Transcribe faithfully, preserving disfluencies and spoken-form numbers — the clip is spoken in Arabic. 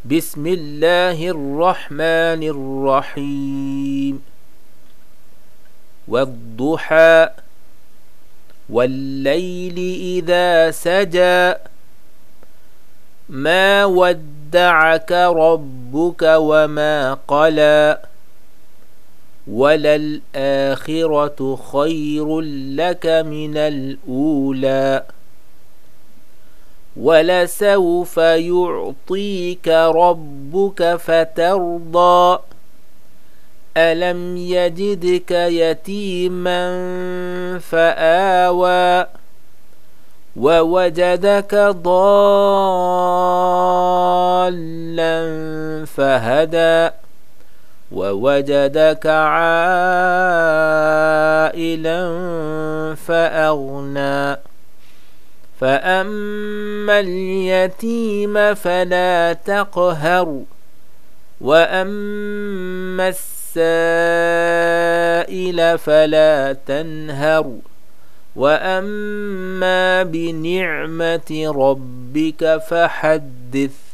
بسم الله الرحمن الرحيم والضحى والليل إذا سجى ما ودعك ربك وما قلى وللآخرة خير لك من الأولى ولسوف يعطيك ربك فترضى ألم يجدك يتيما فآوى ووجدك ضالا فهدى ووجدك عائلا فأغنى فأما اليتيم فلا تقهر وأما السائل فلا تنهر وأما بنعمة ربك فحدث.